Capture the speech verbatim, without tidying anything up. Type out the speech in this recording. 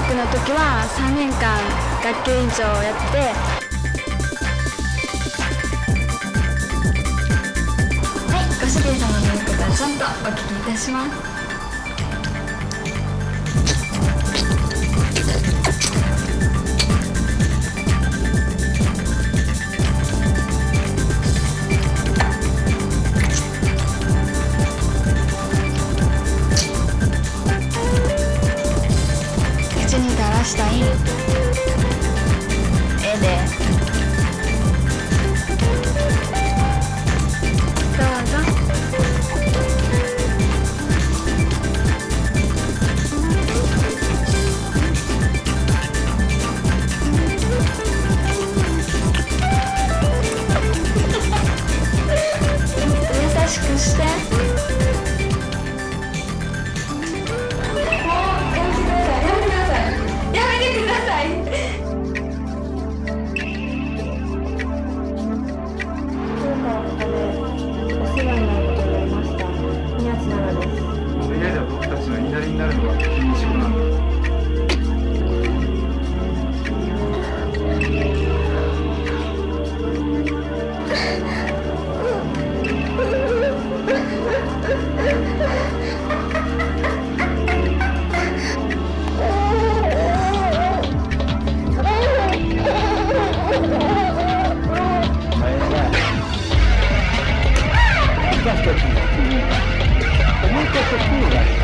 学の時はさんねんかん学級委員長をやって、はい、ご主人様の言うことはちゃんとお聞きいたします。口に垂らしたい絵でどうぞ。優しくして。 家では僕たちの言いなりになるのが君の仕事なんだ。私たちの国、お前たちは